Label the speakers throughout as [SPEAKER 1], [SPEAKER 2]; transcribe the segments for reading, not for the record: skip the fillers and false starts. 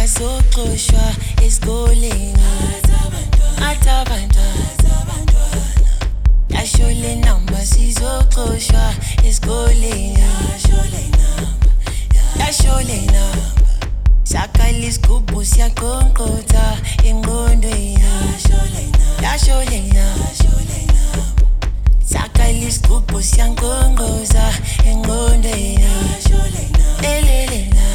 [SPEAKER 1] bazoxoshwa esikoleni atabantwana yasho le namba sizoxoshwa esikoleni yasho le namba sakala isigubhu siyaqonqotha engqondweni yasho le namba sakala isigubhu siyaqonqotha engqondweni elele na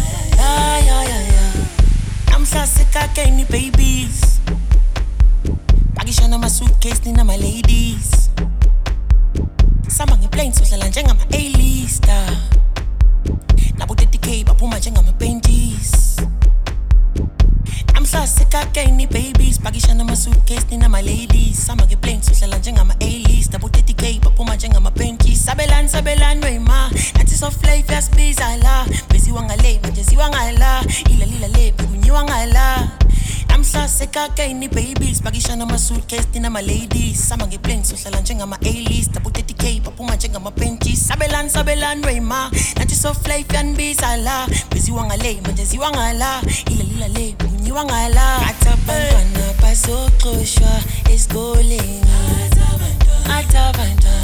[SPEAKER 1] namhla sekakeni babies pakishana ma suitcase nina ma ladies sama ngeplane sohlala njengama A-lister nabo 30k baphuma njengama panties namhla sekakeni babies pakishana ma suitcase nina ma ladies sama ngeplane sohlala njengama A-lister nabo 30k baphuma njengama panties sabelani wema nathi soft life yasibiza la beziwa ngale manje ziwa ngala ila le kunyiwa ngala namhla sekakeni babies pakishana ma suitcase nina ma ladies sama ngeplane sohlala njengama A-list nabo 30k baphuma njengama panties sabelani wema nathi soft life yanibiza la beziwa ngale manje ziwa ngala ila le kunyiwa ngala atabantwana bazoxoshwa esikoleni atabantwana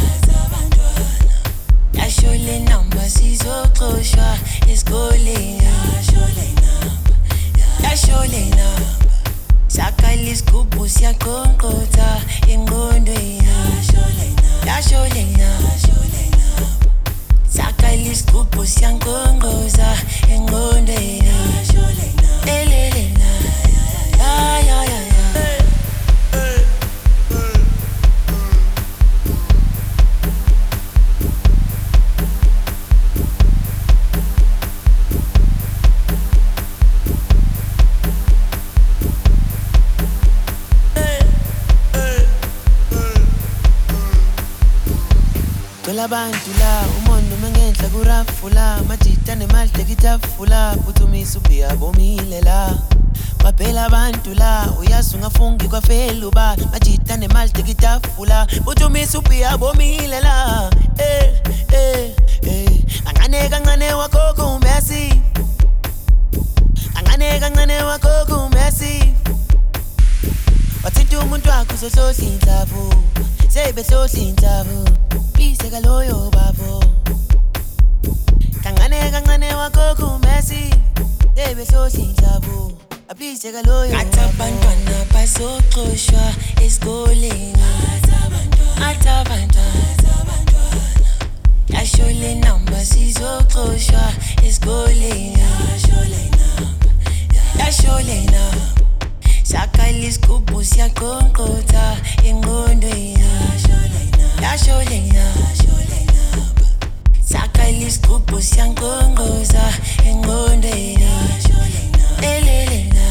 [SPEAKER 1] yasho le namba sizoxoshwa esikoleni yasho le namba sakala isigubhu siyaqonqotha engqondweni yasho le namba sakala isigubhu siyaqonqotha engqondweni elele na ya abantu la umondo mengenhla kurafula majita nemali tekitafula buthumisa ubhiya bomile la baphela abantu la uyazi ungafungi kwafela uba majita nemali tekitafula buthumisa ubhiya bomile la kancane wakho kumesi kancane wakho kumesi wathinta umuntu wakho sohlohla indlavu sebehlohla indlavu please kaloyo babo kancane wakho kumesi sebehlohla indlavu please kaloyo atabantwana bazoxoshwa esikoleni atabantwana yasho le namba sizoxoshwa esikoleni yasho le namba sakala isigubhu siyaqonqotha engqondweni yasho le namba sakala isigubhu siyaqonqotha engqondweni elele na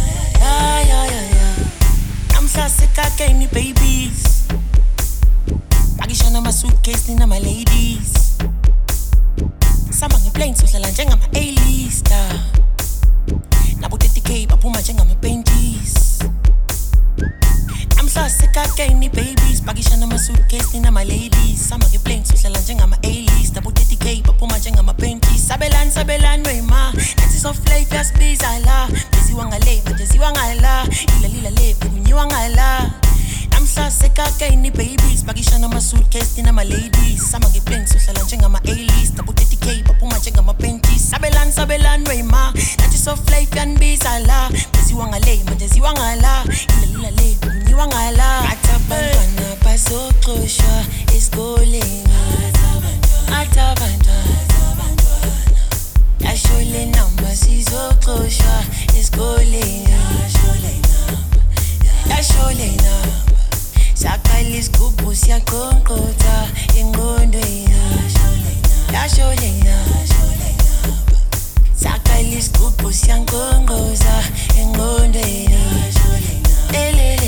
[SPEAKER 1] ya namhla sekakeni babies pakishana ma suitcase nina ma ladies sama ngeplane sohlala njengama A-lister nabo 30k baphuma njengama panties namhla sekakeni babies pakishana ma suitcase nina ma ladies sama ngeplane sohlala njengama A-list nabo 30k baphuma njengama panties sabelani wema nathi soft life yasibiza la beziwa ngale manje ziwa ngala ila le kunyiwa ngala namhla sekakeni babies pakishana ma suitcase nina ma ladies sama ngeplane sohlala njengama A-list nabo 30k baphuma njengama panties sabelani wema nathi soft life yanibiza la beziwa ngale manje ziwa ngala ila le kunyiwa ngala atabantwana bazoxoshwa esikoleni atabantwana yasho le namba sizoxoshwa esikoleni yasho le namba sakala isigubhu siyaqonqotha engqondweni yasho le namba sakala isigubhu siyaqonqotha engqondweni elele